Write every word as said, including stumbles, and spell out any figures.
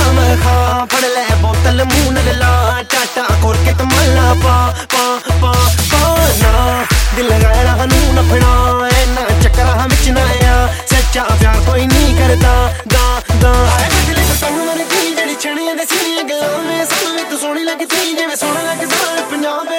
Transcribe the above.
मैं खा फड़ ले बोतल मुंह न ला टाटा खोल के तमला पा पा पा पा ना दिल गैरा कानून अपना ना चक्कर हम विच ना आ सच्चा प्यार कोई नहीं करता दा दा दिल को तंग मन की जड़ी छणियां दे सीने गलां में सब में तू सोहनी लगदी जिवें सोहना लगदा पंजाब